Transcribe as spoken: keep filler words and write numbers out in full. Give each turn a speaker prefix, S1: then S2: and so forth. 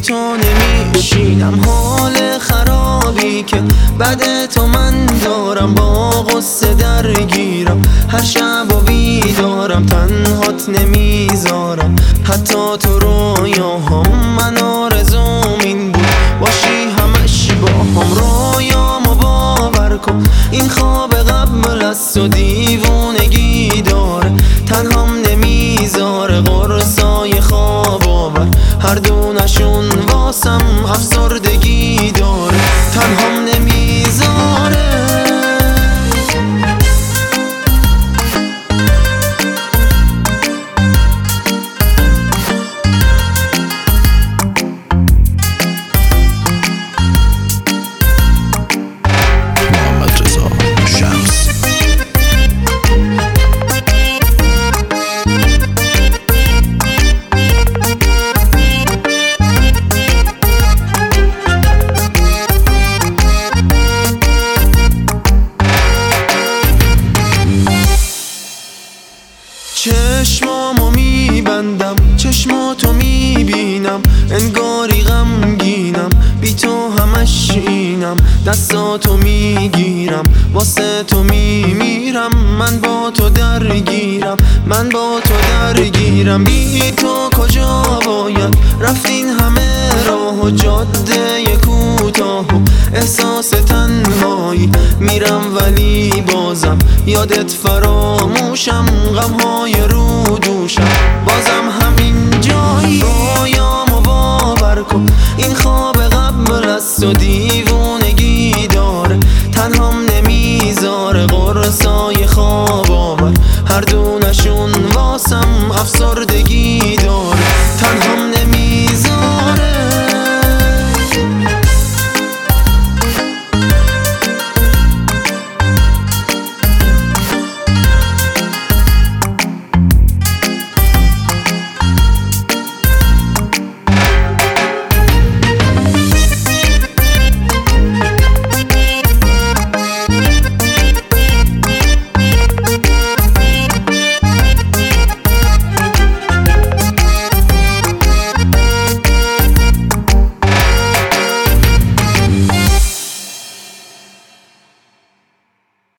S1: تو نمیشینم. حال خرابی که بعد تو من دارم، با غصه درگیرم، هر شب و بیدارم، تنهات نمیذارم. حتی تو رویاهام من آرزوم این بود باشی همش با هم. رویامو باور کن این خواب قبل از تو دیوونگی داره، تنهام نمیذاره قرصای خواب آور، هر دونشون واسم افسردگی داره، تنهام نمیذاره. چشمامو میبندم، چشماتو میبینم، انگاری غمگینم، بی تو همش اینم. دستاتو میگیرم، واسه تو میمیرم، من با تو درگیرم، من با تو درگیرم. بی تو کجا باید رفت این همه راه و جاده کوتاه و احساس تنهایی، میرم ولی بازم یادت فراموشم، غمهای رو